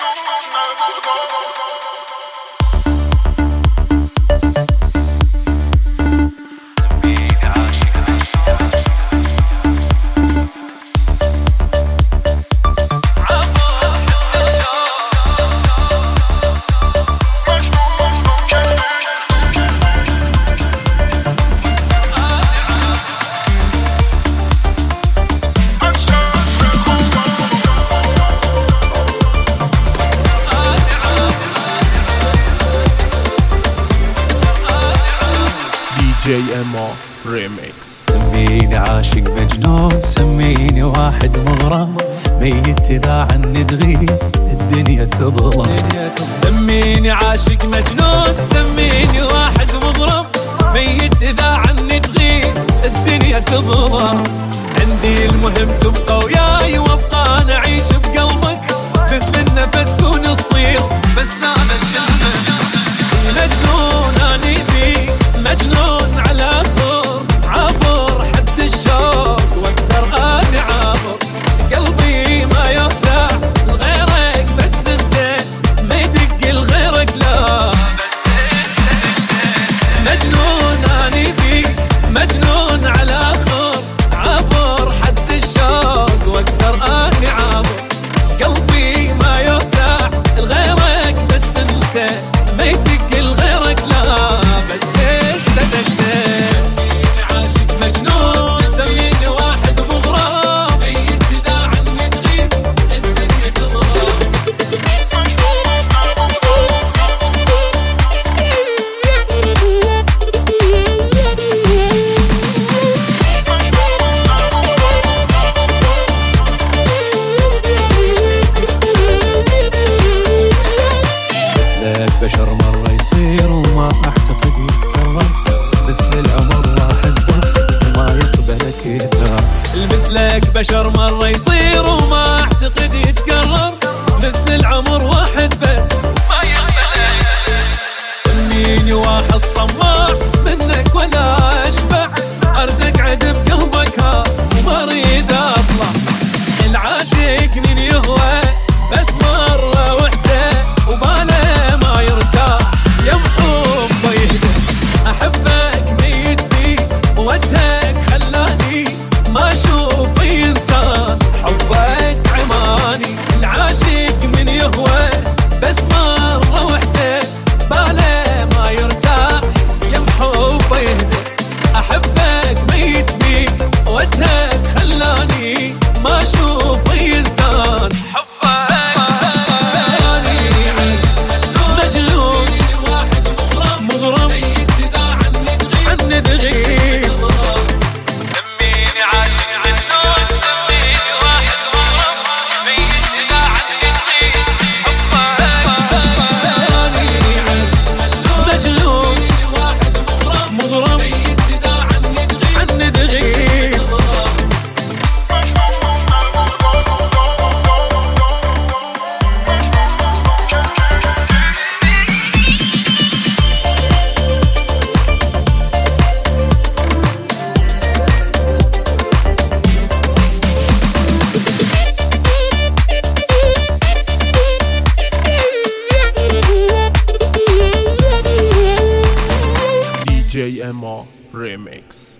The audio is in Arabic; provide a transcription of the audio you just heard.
JMO Remix. سميني عاشق مجنون، سميني واحد مغرم، ميت إذا عني تغيب الدنيا تظلم. سميني عاشق مجنون، سميني واحد مغرم، ميت إذا عني تغيب الدنيا تظلم. عندي المهم تبقى وياي وابقى أنا أعيش بقلبك، مثل النفس كون الصير بس أنا الشمس. مجنون أني فيك، مجنون على خور، عبر حد الشوق واقدر اني عابر. قلبي ما يوسع لغيرك بس انت، ما يدق لغيرك لا بس انت. مجنون اني فيك، مجنون على خور، عبر حد الشوق واقدر اني عابر. قلبي ما يوسع لغيرك بس انت، ما يدق لغيرك لا بس انت. سميني عاشق مجنون، سميني واحد مغرم، ميت إذا عني تغيب الدنيا تظلم. لك بشر مرة يصير وما أعتقد يتكرر، مثل العمر واحد بس وما يقبلك يثار. مثلك بشر مرة يصير وما أعتقد يتكرر، مثل العمر واحد بس ما يقبلك. سميني واحد طماع منك ولا أشبع، أرد أقعد بقلبك ها وما أريد أطلع. العاشق من يهوى بس مرة وحدة وباله ما يرتاح، يوم حبه يهدى. أحبك ميت فيك ووجهك خلاني ما أشوف إنسان، حبك عماني. العاشق من يهوى بس مرة وحدة باله ما يرتاح، يوم حبه يهدى. أحبك ميت فيك ووجهك خلاني ما أشوف إنسان، JMO Remix.